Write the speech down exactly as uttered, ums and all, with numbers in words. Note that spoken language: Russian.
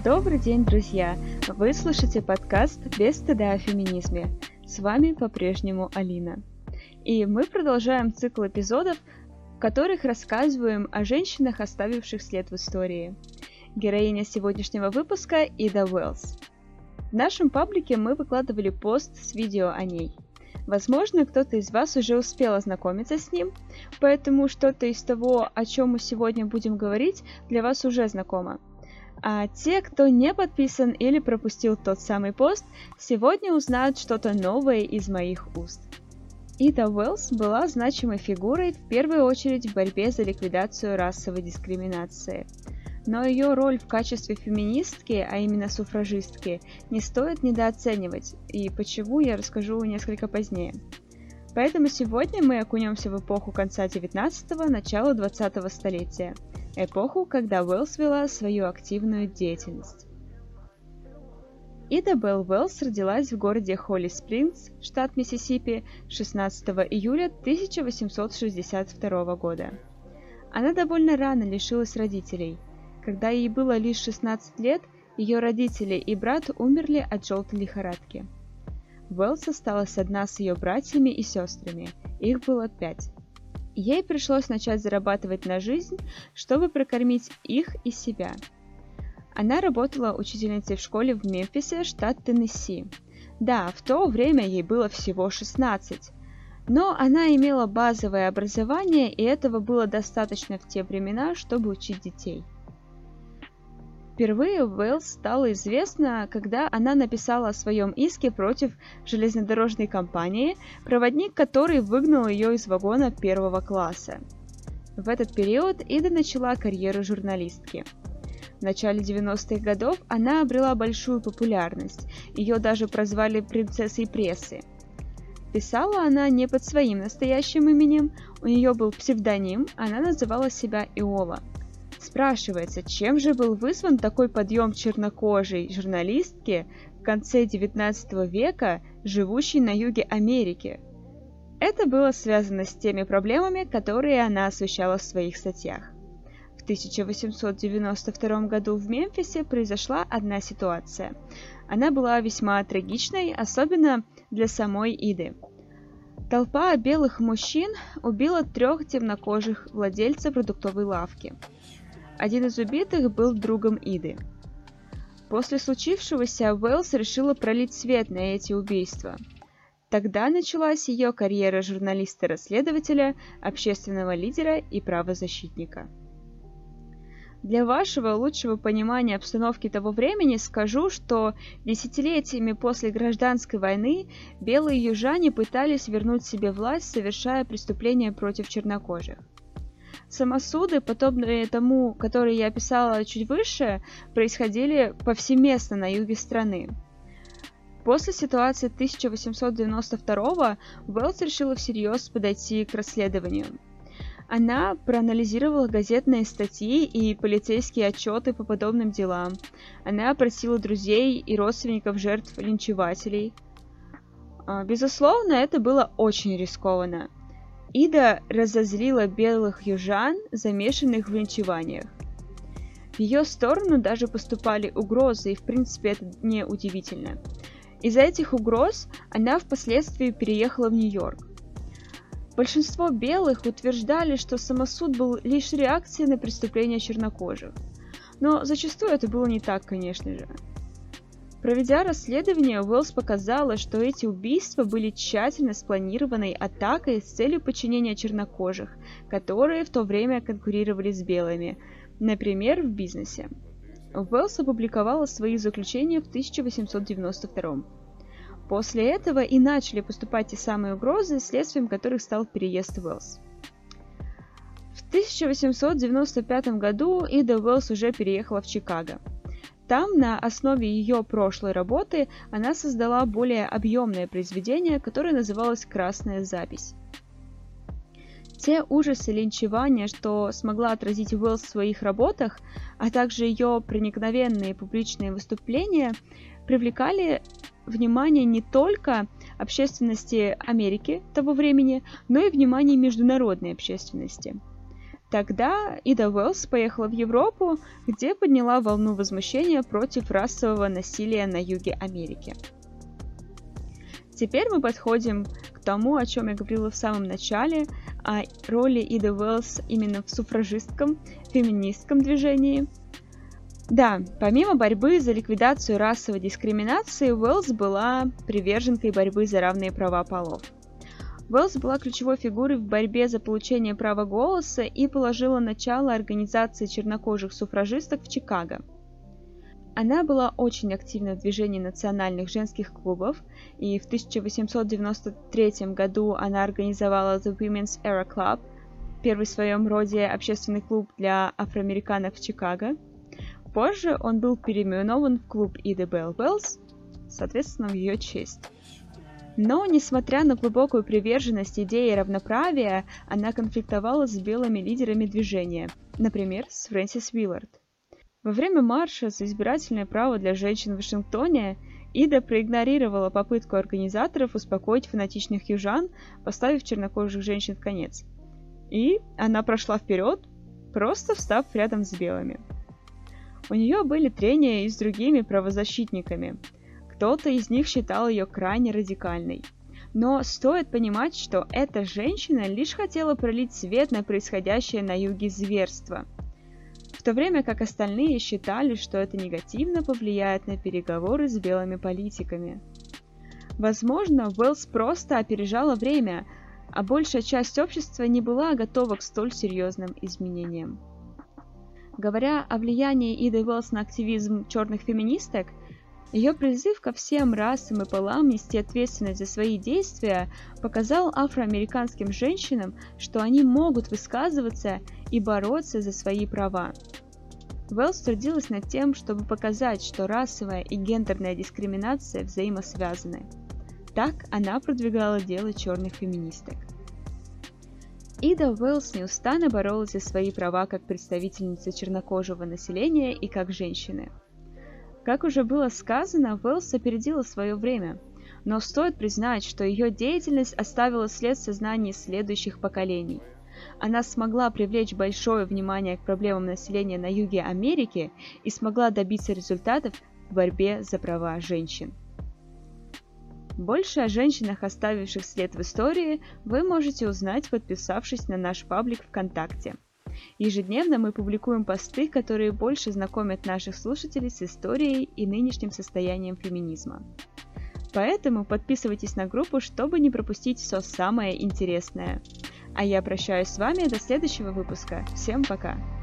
Добрый день, друзья! Вы слушаете подкаст «Без стыда о феминизме». С вами по-прежнему Алина. И мы продолжаем цикл эпизодов, в которых рассказываем о женщинах, оставивших след в истории. Героиня сегодняшнего выпуска – Ида Уэллс. В нашем паблике мы выкладывали пост с видео о ней. Возможно, кто-то из вас уже успел ознакомиться с ним, поэтому что-то из того, о чем мы сегодня будем говорить, для вас уже знакомо. А те, кто не подписан или пропустил тот самый пост, сегодня узнают что-то новое из моих уст. Ида Уэллс была значимой фигурой в первую очередь в борьбе за ликвидацию расовой дискриминации. Но ее роль в качестве феминистки, а именно суфражистки, не стоит недооценивать, и почему я расскажу несколько позднее. Поэтому сегодня мы окунемся в эпоху конца девятнадцатого, начала двадцатого столетия, эпоху, когда Уэллс вела свою активную деятельность. Ида Белл Уэллс родилась в городе Холли-Спрингс, штат Миссисипи, шестнадцатого июля тысяча восемьсот шестьдесят второго года. Она довольно рано лишилась родителей. Когда ей было лишь шестнадцать лет, ее родители и брат умерли от желтой лихорадки. Уэллс осталась одна с ее братьями и сестрами, их было пять. Ей пришлось начать зарабатывать на жизнь, чтобы прокормить их и себя. Она работала учительницей в школе в Мемфисе, штат Теннесси. Да, в то время ей было всего шестнадцать. Но она имела базовое образование, и этого было достаточно в те времена, чтобы учить детей. Впервые Уэллс стала известна, когда она написала о своем иске против железнодорожной компании, проводник которой выгнал ее из вагона первого класса. В этот период Ида начала карьеру журналистки. В начале девяностых годов она обрела большую популярность, ее даже прозвали принцессой прессы. Писала она не под своим настоящим именем, у нее был псевдоним, она называла себя Иола. Спрашивается, чем же был вызван такой подъем чернокожей журналистки в конце девятнадцатого века, живущей на юге Америки? Это было связано с теми проблемами, которые она освещала в своих статьях. В тысяча восемьсот девяносто втором году в Мемфисе произошла одна ситуация. Она была весьма трагичной, особенно для самой Иды. Толпа белых мужчин убила трех темнокожих владельцев продуктовой лавки. Один из убитых был другом Иды. После случившегося Уэллс решила пролить свет на эти убийства. Тогда началась ее карьера журналиста-расследователя, общественного лидера и правозащитника. Для вашего лучшего понимания обстановки того времени скажу, что десятилетиями после гражданской войны белые южане пытались вернуть себе власть, совершая преступления против чернокожих. Самосуды, подобные тому, который я описала чуть выше, происходили повсеместно на юге страны. После ситуации тысяча восемьсот девяносто второго Уэллс решила всерьез подойти к расследованию. Она проанализировала газетные статьи и полицейские отчеты по подобным делам. Она опросила друзей и родственников жертв линчевателей. Безусловно, это было очень рискованно. Ида разозлила белых южан, замешанных в линчеваниях. В ее сторону даже поступали угрозы, и в принципе это не удивительно. Из-за этих угроз она впоследствии переехала в Нью-Йорк. Большинство белых утверждали, что самосуд был лишь реакцией на преступления чернокожих. Но зачастую это было не так, конечно же. Проведя расследование, Уэллс показала, что эти убийства были тщательно спланированной атакой с целью подчинения чернокожих, которые в то время конкурировали с белыми, например, в бизнесе. Уэллс опубликовала свои заключения в тысяча восемьсот девяносто втором. После этого и начали поступать те самые угрозы, следствием которых стал переезд Уэллс. В тысяча восемьсот девяносто пятом году Ида Уэллс уже переехала в Чикаго. Там, на основе ее прошлой работы, она создала более объемное произведение, которое называлось «Красная запись». Те ужасы линчевания, что смогла отразить Уэллс в своих работах, а также ее проникновенные публичные выступления, привлекали внимание не только общественности Америки того времени, но и внимание международной общественности. Тогда Ида Уэллс поехала в Европу, где подняла волну возмущения против расового насилия на юге Америки. Теперь мы подходим к тому, о чем я говорила в самом начале, о роли Иды Уэллс именно в суфражистском, феминистском движении. Да, помимо борьбы за ликвидацию расовой дискриминации, Уэллс была приверженкой борьбы за равные права полов. Уэллс была ключевой фигурой в борьбе за получение права голоса и положила начало организации чернокожих суфражисток в Чикаго. Она была очень активна в движении национальных женских клубов, и в тысяча восемьсот девяносто третьем году она организовала The Women's Era Club, первый в своем роде общественный клуб для афроамериканок в Чикаго. Позже он был переименован в клуб Иды Белл Уэллс, соответственно, в ее честь. Но, несмотря на глубокую приверженность идее равноправия, она конфликтовала с белыми лидерами движения, например, с Фрэнсис Уиллард. Во время марша за избирательное право для женщин в Вашингтоне Ида проигнорировала попытку организаторов успокоить фанатичных южан, поставив чернокожих женщин в конец. И она прошла вперед, просто встав рядом с белыми. У нее были трения и с другими правозащитниками. Кто-то из них считал ее крайне радикальной. Но стоит понимать, что эта женщина лишь хотела пролить свет на происходящее на юге зверство, в то время как остальные считали, что это негативно повлияет на переговоры с белыми политиками. Возможно, Уэллс просто опережала время, а большая часть общества не была готова к столь серьезным изменениям. Говоря о влиянии Иды Уэллс на активизм черных феминисток, ее призыв ко всем расам и полам нести ответственность за свои действия показал афроамериканским женщинам, что они могут высказываться и бороться за свои права. Уэллс трудилась над тем, чтобы показать, что расовая и гендерная дискриминация взаимосвязаны. Так она продвигала дело черных феминисток. Ида Уэллс неустанно боролась за свои права как представительница чернокожего населения и как женщины. Как уже было сказано, Уэллс опередила свое время, но стоит признать, что ее деятельность оставила след в сознании следующих поколений. Она смогла привлечь большое внимание к проблемам населения на юге Америки и смогла добиться результатов в борьбе за права женщин. Больше о женщинах, оставивших след в истории, вы можете узнать, подписавшись на наш паблик ВКонтакте. Ежедневно мы публикуем посты, которые больше знакомят наших слушателей с историей и нынешним состоянием феминизма. Поэтому подписывайтесь на группу, чтобы не пропустить все самое интересное. А я прощаюсь с вами до следующего выпуска. Всем пока!